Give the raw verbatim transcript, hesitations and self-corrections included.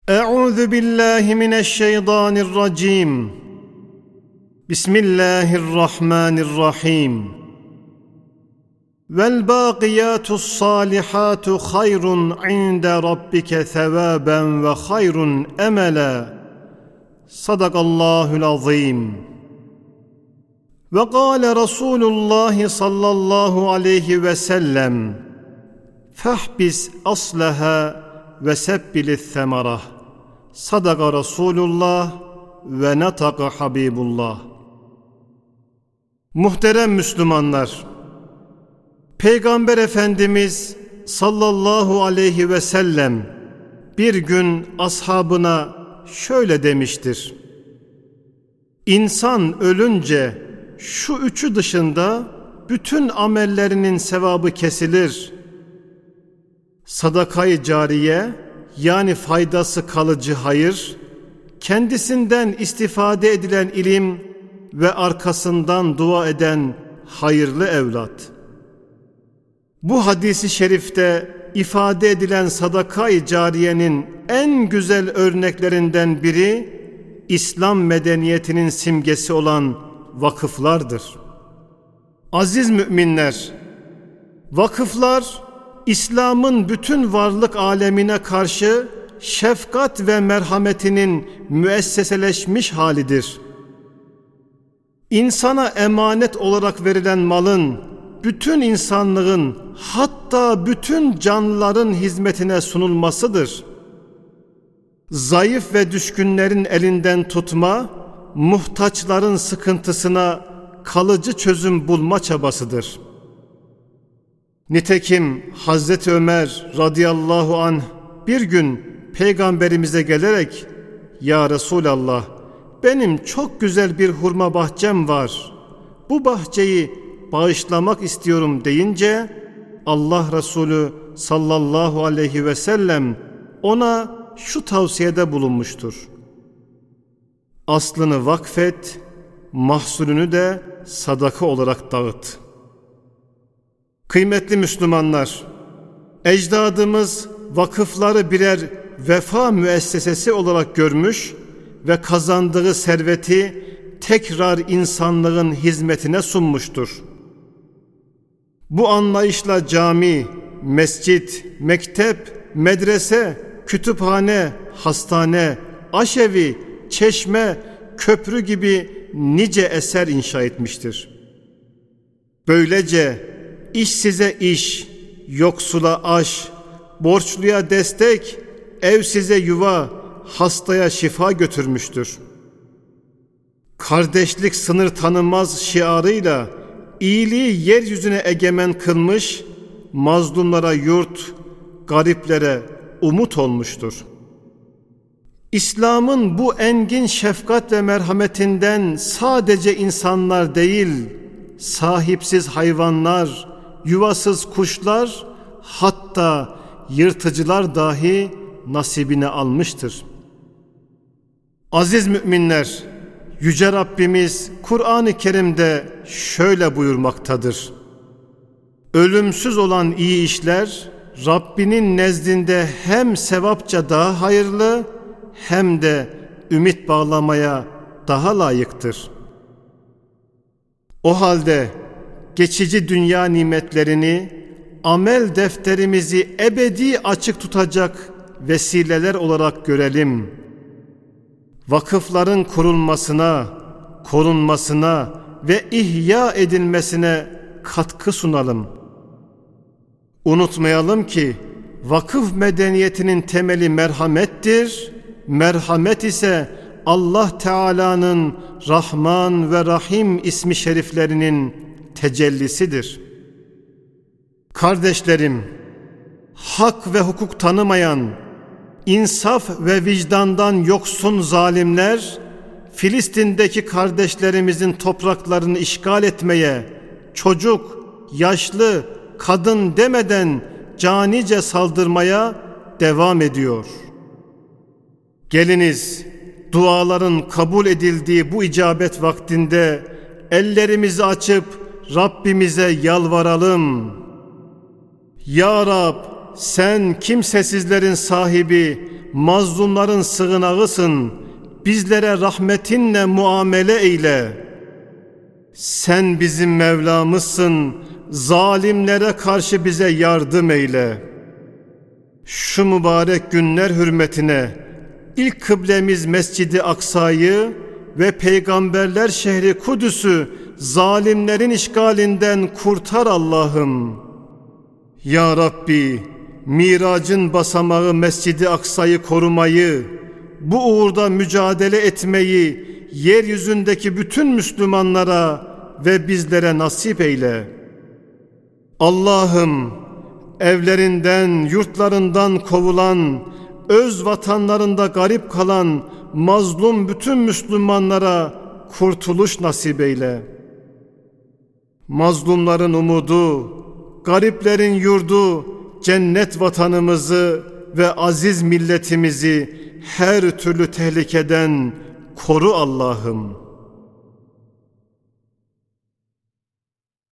Euzu billahi mineşşeytanirracim. Bismillahirrahmanirrahim. Vel baqiyatus salihatu hayrun inde rabbike sevaben ve hayrun emela. Sadakallahul azim. Ve kâle Resulullah sallallahu aleyhi ve sellem: Fahbis aslaha ve sebbilis semerah. Sadaka Resulullah ve nataka Habibullah. Muhterem Müslümanlar, Peygamber Efendimiz sallallahu aleyhi ve sellem bir gün ashabına şöyle demiştir: İnsan ölünce şu üçü dışında bütün amellerinin sevabı kesilir. Sadakayı cariye, yani faydası kalıcı hayır, kendisinden istifade edilen ilim ve arkasından dua eden hayırlı evlat. Bu hadisi şerifte ifade edilen sadaka-i cariyenin en güzel örneklerinden biri, İslam medeniyetinin simgesi olan vakıflardır. Aziz müminler, vakıflar, İslam'ın bütün varlık alemine karşı şefkat ve merhametinin müesseseleşmiş halidir. İnsana emanet olarak verilen malın, bütün insanlığın, hatta bütün canlıların hizmetine sunulmasıdır. Zayıf ve düşkünlerin elinden tutma, muhtaçların sıkıntısına kalıcı çözüm bulma çabasıdır. Nitekim Hazreti Ömer radıyallahu anh bir gün Peygamberimize gelerek, "Ya Resulallah, benim çok güzel bir hurma bahçem var. Bu bahçeyi bağışlamak istiyorum" deyince, Allah Resulü sallallahu aleyhi ve sellem ona şu tavsiyede bulunmuştur: Aslını vakfet, mahsulünü de sadaka olarak dağıt. Kıymetli Müslümanlar, ecdadımız vakıfları birer vefa müessesesi olarak görmüş ve kazandığı serveti tekrar insanlığın hizmetine sunmuştur. Bu anlayışla cami, mescit, mektep, medrese, kütüphane, hastane, aşevi, çeşme, köprü gibi nice eser inşa etmiştir. Böylece İşsize iş, yoksula aş, borçluya destek, evsize yuva, hastaya şifa götürmüştür. Kardeşlik sınır tanımaz şiarıyla iyiliği yeryüzüne egemen kılmış, mazlumlara yurt, gariplere umut olmuştur. İslam'ın bu engin şefkat ve merhametinden sadece insanlar değil, sahipsiz hayvanlar, yuvasız kuşlar, hatta yırtıcılar dahi nasibini almıştır. Aziz müminler, Yüce Rabbimiz Kur'an-ı Kerim'de şöyle buyurmaktadır: Ölümsüz olan iyi işler Rabbinin nezdinde hem sevapça daha hayırlı hem de ümit bağlamaya daha layıktır. O halde geçici dünya nimetlerini, amel defterimizi ebedi açık tutacak vesileler olarak görelim. Vakıfların kurulmasına, korunmasına ve ihya edilmesine katkı sunalım. Unutmayalım ki vakıf medeniyetinin temeli merhamettir. Merhamet ise Allah Teala'nın Rahman ve Rahim ismi şeriflerinin tecellisidir. Kardeşlerim, hak ve hukuk tanımayan, insaf ve vicdandan yoksun zalimler, Filistin'deki kardeşlerimizin topraklarını işgal etmeye, çocuk, yaşlı, kadın demeden canice saldırmaya devam ediyor. Geliniz, duaların kabul edildiği bu icabet vaktinde ellerimizi açıp Rabbimize yalvaralım. Ya Rab, sen kimsesizlerin sahibi, mazlumların sığınağısın, bizlere rahmetinle muamele eyle. Sen bizim Mevlamızsın, zalimlere karşı bize yardım eyle. Şu mübarek günler hürmetine ilk kıblemiz Mescid-i Aksa'yı ve Peygamberler şehri Kudüs'ü zalimlerin işgalinden kurtar Allah'ım. Ya Rabbi, Miracın basamağı Mescid-i Aksa'yı korumayı, bu uğurda mücadele etmeyi yeryüzündeki bütün Müslümanlara ve bizlere nasip eyle. Allah'ım, evlerinden, yurtlarından kovulan, öz vatanlarında garip kalan mazlum bütün Müslümanlara kurtuluş nasip eyle. Mazlumların umudu, gariplerin yurdu, cennet vatanımızı ve aziz milletimizi her türlü tehlikeden koru Allah'ım.